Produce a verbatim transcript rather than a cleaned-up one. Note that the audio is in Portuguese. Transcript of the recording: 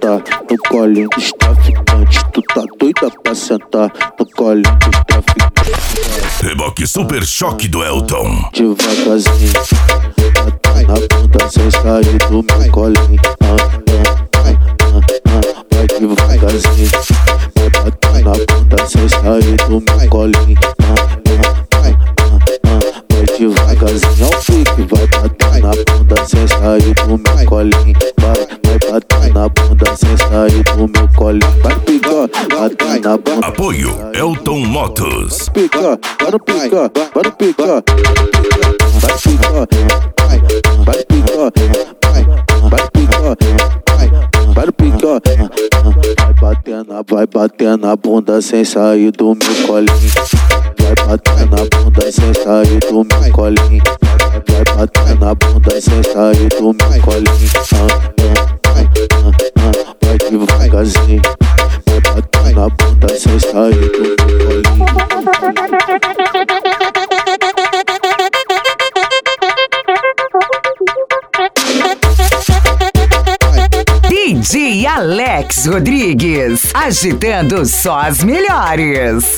sentar no colinho dos traficantes. Tu tá doida pra sentar no colinho dos traficantes. Reboque Super Choque do Elton. Devagarzinho, bota na bunda sem sair do meu colinho. Ah, ah, ah, ah, vai devagarzinho, vai bater na bunda sem sair do meu colinho. Ah, ah, ah, ah, ah, vai devagarzinho ao pique, vai bater na bunda sem sair do meu colinho. Vai, vai bater na bunda sem sair do meu colinho. Vai picar, bater na bunda. Apoio Elton Motos. Vai picar, vai picar, vai picar, vai picar, vai picar, vai picar, vai picar. Vai bater na, vai bater na bunda sem sair do meu colinho. Vai bater na bunda sem sair do meu colinho. Vai bater na bunda sem sair do meu colinho. Ah, ah, ah, ah, vai devagarzinho, vai bater na bunda sem sair do meu colinho. D J Alex Rodrigues, agitando só as melhores.